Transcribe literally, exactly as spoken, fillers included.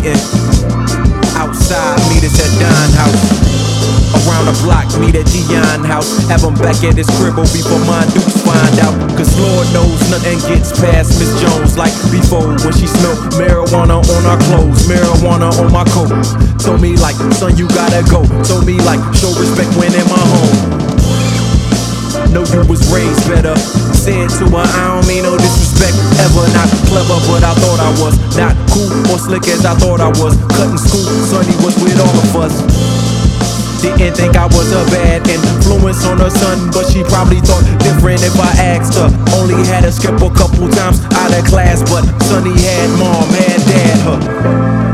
waiting. Outside, meet us at Don House. Around the block, meet at Dion House. Have him back at his crib before my dukes find out. Cause Lord knows nothing gets past Miss Jones like before when she smelled marijuana on our clothes, marijuana on my coat. Told me like, son, you gotta go. Told me like, show respect when in my home. Know you was raised better. Said to her, I don't mean no disrespect ever. Not clever, but I thought I was. Not cool or slick as I thought I was. Cutting school, Sonny was with all of us. Didn't think I was a bad influence on her son, but she probably thought different if I asked her. Only had to skip a couple times out of class, but Sonny had mom, had dad, her.